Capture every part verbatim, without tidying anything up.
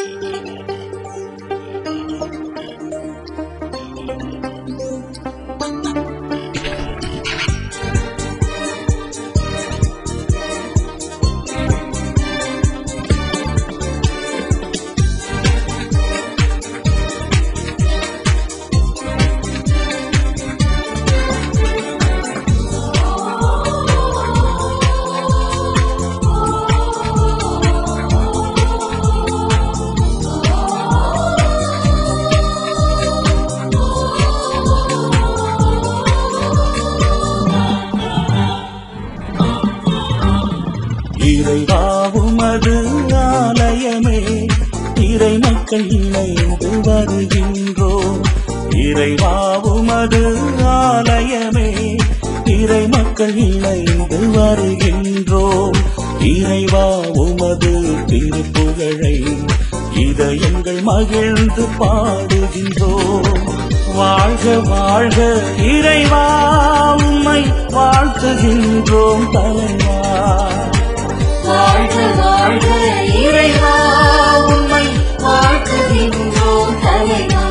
இறைவாவுமது ஆலயமே இறை மக்கள் இணைந்து வருகின்றோம். இறைவாவுமது ஆலயமே இறை மக்கள் இணைந்து வருகின்றோம். இறைவா உமது திருப்புகழை இதயங்கள் மகிழ்ந்து பாடுகின்றோம். வாழ்க வாழ்க இறைவா உம்மை வாழ்த்துகின்றோம் தலைவா. வாழ்க வாழ்க இறைவா உம்மை வாழ்த்துகின்றோம் தலைவா.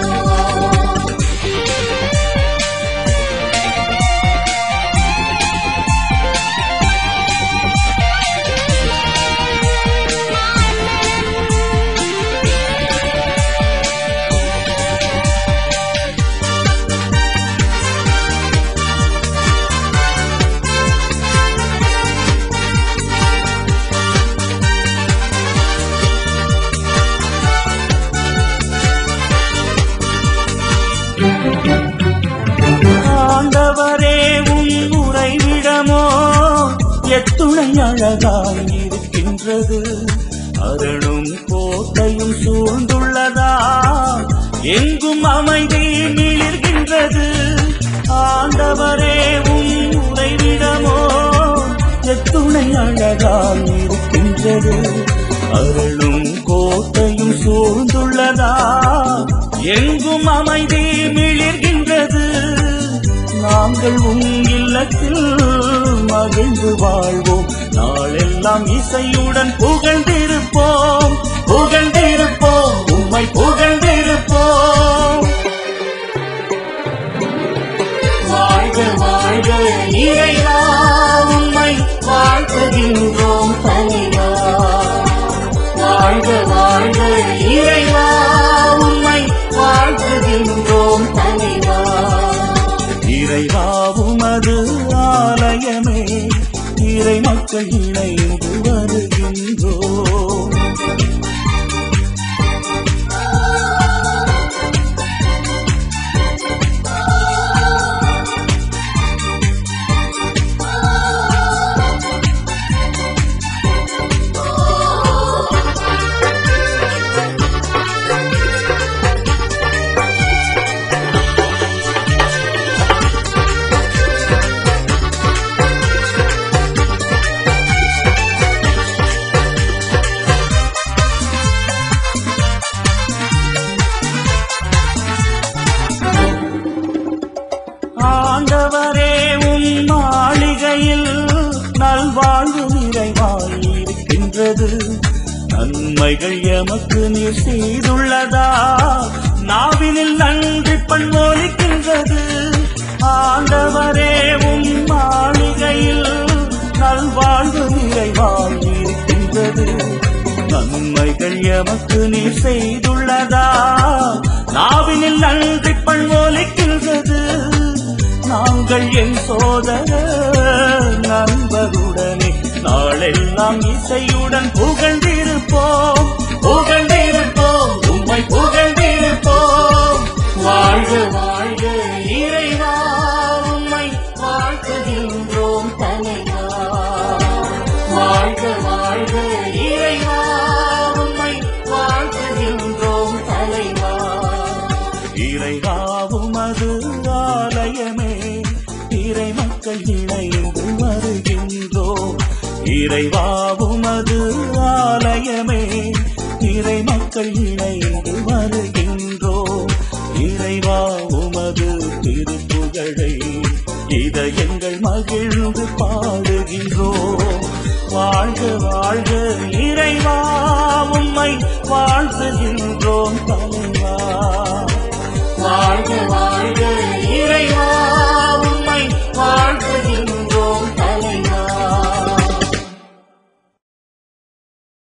ஆண்டவரே உம் உறைவிடமோ எத்துணை அழகாய் இருக்கின்றது. அரணும் கோட்டையும் சூழ்ந்துள்ளதா எங்கும் அமைதி மிளிர்கின்றது. ஆண்டவரே உம் உறைவிடமோ எத்துணை அழகாய் இருக்கின்றது. அரணும் கோட்டையும் சூழ்ந்துள்ளதா எங்கும் அமைதி மிளிர்கின்றது. நாங்கள் உன் இல்லத்தில் மகிழ்ந்து வாழ்வோம். நாளெல்லாம் இசையுடன் புகழ்ந்திருப்போம் புகழ்ந்திருப்போம் உம்மை புகழ்ந்திருப்போம். வாழ்க வாழ்க இறைவா உம்மை வாழ்த்துகின்றோம் தலைவா. வாழ்க வாழ்க இறைவா உம்மை வாழ்த்துகின்றோம் தலைவா. இறைவாவுமது ஆலயமே இறை மக்கள் இணைந்து வருகின்றோம். ஆண்டவரே உம் மாளிகையில் நல்வாழ்வு நிறைவாயிருக்கின்றது. நன்மைகள் எமக்கு நீர் செய்துள்ளதா நாவினில் நன்றி பண்பொலிக்கின்றது. ஆண்டவரே உம் மாளிகையில் நல்வாழ்வு நிறைவாயிருக்கின்றது. நன்மைகள் எமக்கு நீர் செய்துள்ளதா நாவினில் நன்றி பண்பொலிக்கின்றது. நாங்கள் என் சோதர நண்பருடனே நாளெல்லாம் இசையுடன் புகழ்ந்திருப்போம் புகழ்ந்திருப்போம் உம்மை புகழ்ந்திருப்போம். வாழ்க வாழ்க இறைவா உம்மை வாழ்த்துகின்றோம் தலைவா. வாழ்க வாழ்க இறைவா உம்மை வாழ்த்துகின்றோம் தலைவா. இறைவாவுமது ஆலயமே இறை மக்கள் இணைந்து வருகின்றோம். இறைவாவுமது ஆலயமே இறை மக்கள் இணைந்து வருகின்றோம். இறைவா உமது திருப்புகழை இதயங்கள் மகிழ்ந்து பாடுகின்றோம். வாழ்க வாழ்க இறைவா உம்மை வாழ்த்துகின்றோம் தலைவா.